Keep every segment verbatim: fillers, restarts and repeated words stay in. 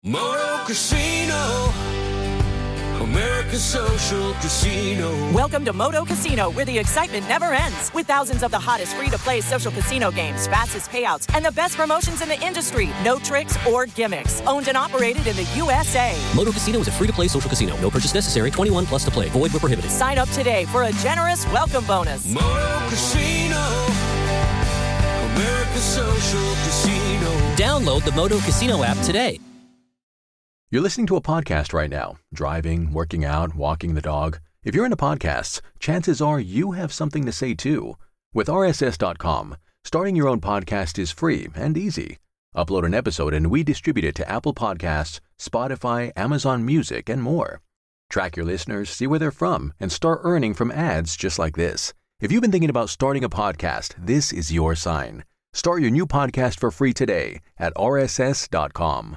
Moto Casino, American Social Casino. Welcome to Moto Casino, where the excitement never ends. With thousands of the hottest free-to-play social casino games, fastest payouts, and the best promotions in the industry. No tricks or gimmicks. Owned and operated in the U S A. Moto Casino is a free-to-play social casino. No purchase necessary. twenty-one plus to play. Void where prohibited. Sign up today for a generous welcome bonus. Moto Casino, American Social Casino. Download the Moto Casino app today. You're listening to a podcast right now, driving, working out, walking the dog. If you're into podcasts, chances are you have something to say too. With R S S dot com, starting your own podcast is free and easy. Upload an episode and we distribute it to Apple Podcasts, Spotify, Amazon Music, and more. Track your listeners, see where they're from, and start earning from ads just like this. If you've been thinking about starting a podcast, this is your sign. Start your new podcast for free today at R S S dot com.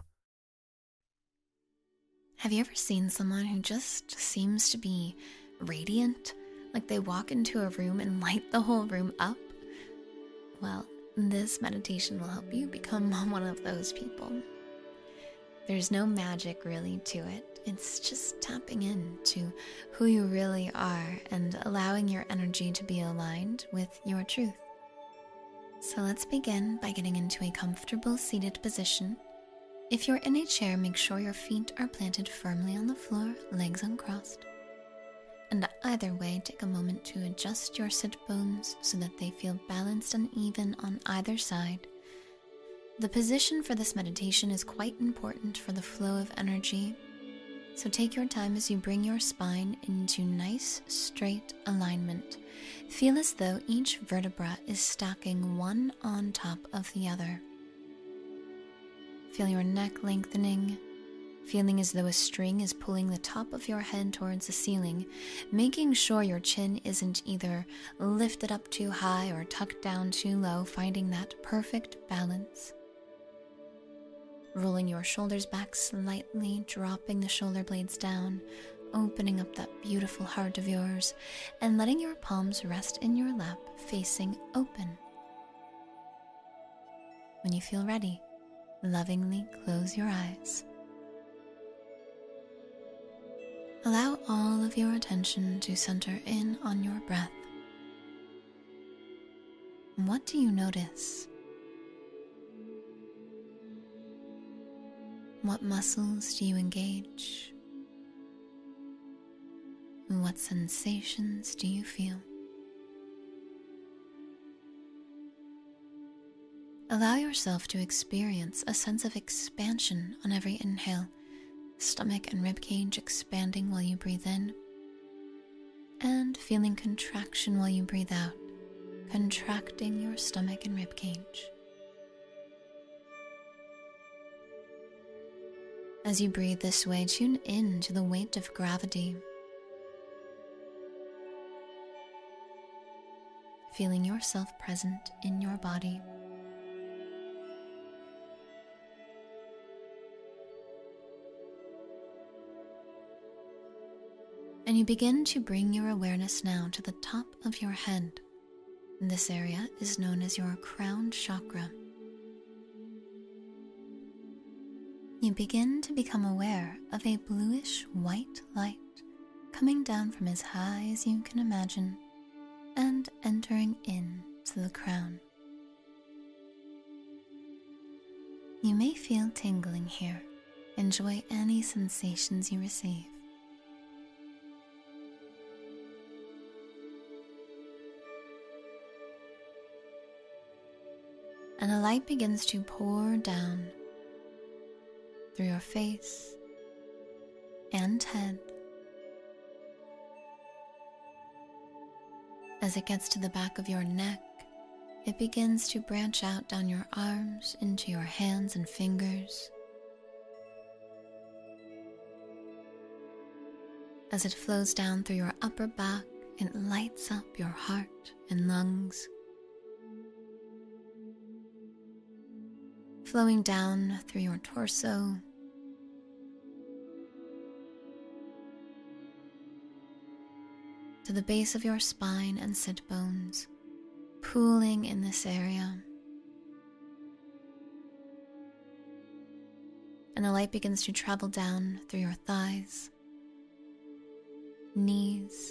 Have you ever seen someone who just seems to be radiant? Like they walk into a room and light the whole room up? Well, this meditation will help you become one of those people. There's no magic really to it. It's just tapping into who you really are and allowing your energy to be aligned with your truth. So let's begin by getting into a comfortable seated position. If you're in a chair, make sure your feet are planted firmly on the floor, legs uncrossed. And either way, take a moment to adjust your sit bones so that they feel balanced and even on either side. The position for this meditation is quite important for the flow of energy, so take your time as you bring your spine into nice, straight alignment. Feel as though each vertebra is stacking one on top of the other. Feel your neck lengthening, feeling as though a string is pulling the top of your head towards the ceiling, making sure your chin isn't either lifted up too high or tucked down too low, finding that perfect balance. Rolling your shoulders back slightly, dropping the shoulder blades down, opening up that beautiful heart of yours, and letting your palms rest in your lap, facing open. When you feel ready, lovingly close your eyes. Allow all of your attention to center in on your breath. What do you notice? What muscles do you engage? What sensations do you feel? Allow yourself to experience a sense of expansion on every inhale, stomach and ribcage expanding while you breathe in, and feeling contraction while you breathe out, contracting your stomach and ribcage. As you breathe this way, tune in to the weight of gravity, feeling yourself present in your body. And you begin to bring your awareness now to the top of your head. This area is known as your crown chakra. You begin to become aware of a bluish white light coming down from as high as you can imagine and entering in to the crown. You may feel tingling here. Enjoy any sensations you receive. And a light begins to pour down through your face and head. As it gets to the back of your neck, it begins to branch out down your arms into your hands and fingers. As it flows down through your upper back, it lights up your heart and lungs. Flowing down through your torso, to the base of your spine and sit bones, pooling in this area. And the light begins to travel down through your thighs, knees,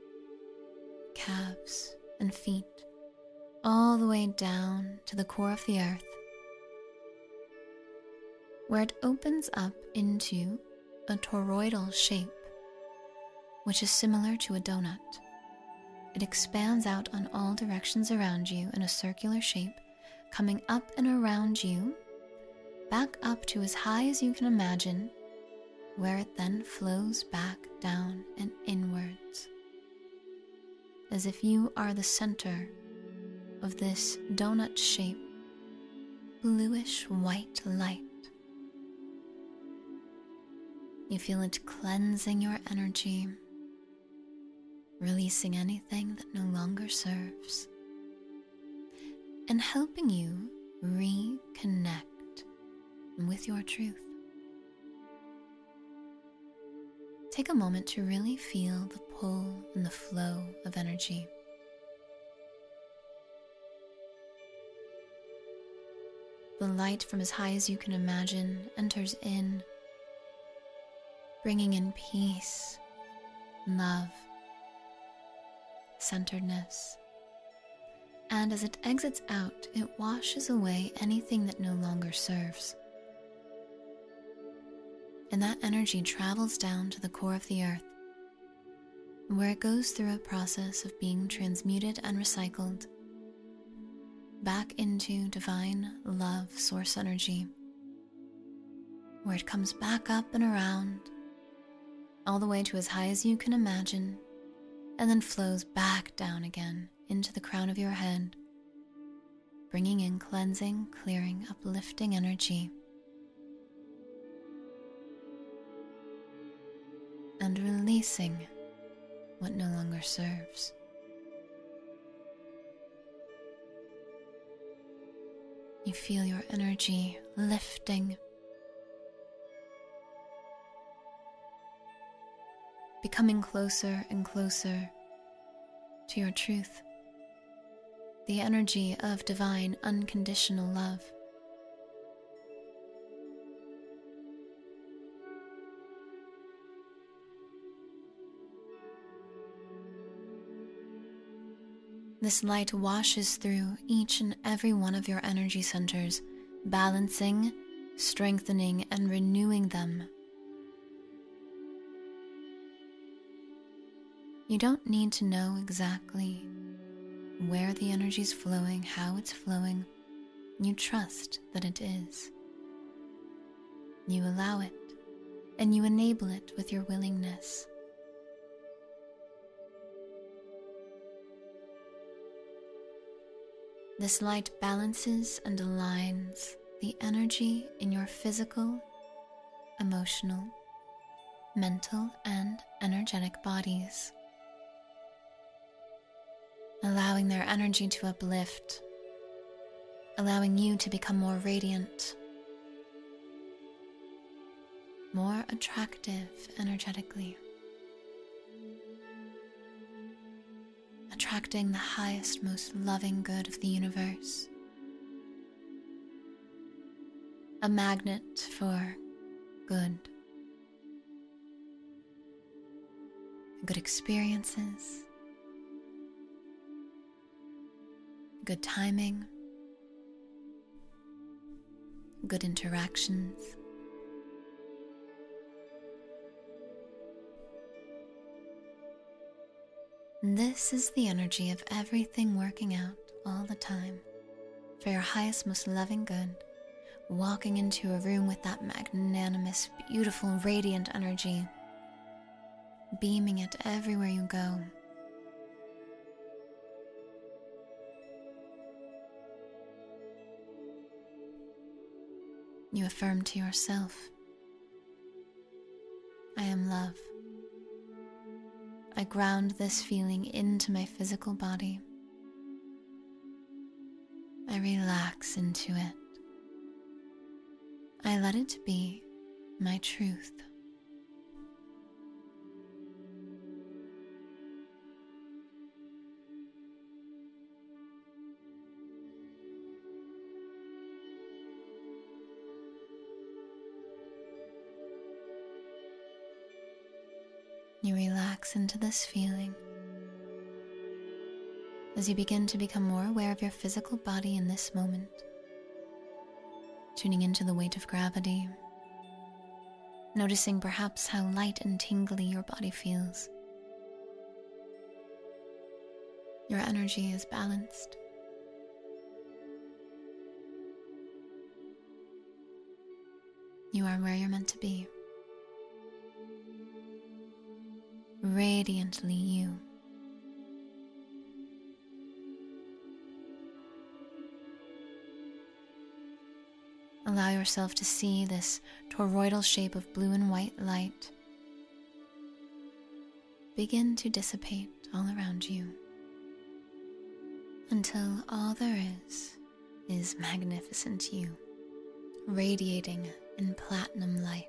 calves, and feet, all the way down to the core of the earth, where it opens up into a toroidal shape, which is similar to a donut. It expands out on all directions around you in a circular shape, coming up and around you, back up to as high as you can imagine, where it then flows back down and inwards, as if you are the center of this donut-shaped, bluish-white light. You feel it cleansing your energy, releasing anything that no longer serves, and helping you reconnect with your truth. Take a moment to really feel the pull and the flow of energy. The light from as high as you can imagine enters in, bringing in peace, love, centeredness. And as it exits out, it washes away anything that no longer serves. And that energy travels down to the core of the earth, where it goes through a process of being transmuted and recycled back into divine love source energy, where it comes back up and around, all the way to as high as you can imagine, and then flows back down again into the crown of your head, bringing in cleansing, clearing, uplifting energy, and releasing what no longer serves. You feel your energy lifting, becoming closer and closer to your truth, the energy of divine unconditional love. This light washes through each and every one of your energy centers, balancing, strengthening, and renewing them. You don't need to know exactly where the energy is flowing, how it's flowing. You trust that it is. You allow it, and you enable it with your willingness. This light balances and aligns the energy in your physical, emotional, mental, and energetic bodies, allowing their energy to uplift, allowing you to become more radiant, more attractive energetically, attracting the highest, most loving good of the universe, a magnet for good, good experiences, good timing, good interactions. This is the energy of everything working out all the time for your highest, most loving good, walking into a room with that magnanimous, beautiful, radiant energy, beaming it everywhere you go. You affirm to yourself, I am love. I ground this feeling into my physical body. I relax into it. I let it be my truth. You relax into this feeling as you begin to become more aware of your physical body in this moment, tuning into the weight of gravity, noticing perhaps how light and tingly your body feels. Your energy is balanced. You are where you're meant to be. Radiantly you. Allow yourself to see this toroidal shape of blue and white light begin to dissipate all around you until all there is is magnificent you, radiating in platinum light.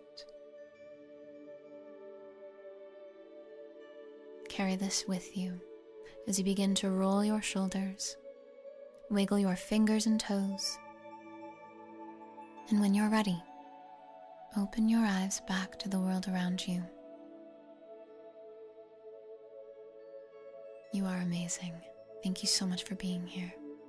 Carry this with you as you begin to roll your shoulders, wiggle your fingers and toes, and when you're ready, open your eyes back to the world around you. You are amazing. Thank you so much for being here.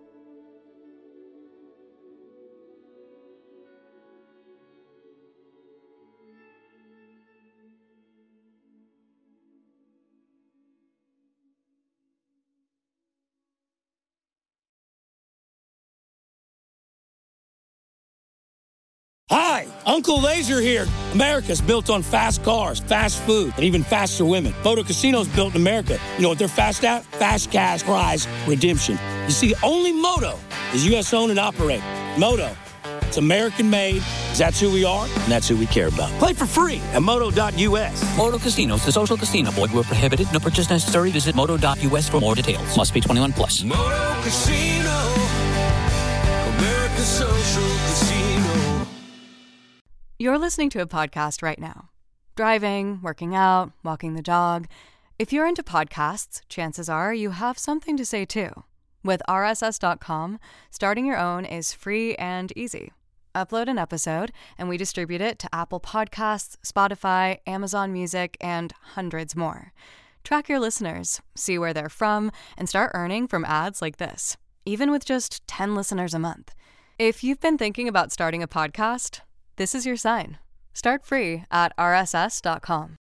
Hi, Uncle Laser here. America's built on fast cars, fast food, and even faster women. Photo Casino's built in America. You know what they're fast at? Fast cash prize redemption. You see, only Moto is U S owned and operated. Moto, it's American made. That's who we are, and that's who we care about. Play for free at moto dot U S. Moto Casinos, the social casino. Void where prohibited. No purchase necessary. Visit moto dot U S for more details. Must be twenty-one plus. Moto Casino, America's social casino. You're listening to a podcast right now. Driving, working out, walking the dog. If you're into podcasts, chances are you have something to say too. With R S S dot com, starting your own is free and easy. Upload an episode, and we distribute it to Apple Podcasts, Spotify, Amazon Music, and hundreds more. Track your listeners, see where they're from, and start earning from ads like this, even with just ten listeners a month. If you've been thinking about starting a podcast, this is your sign. Start free at R S S dot com.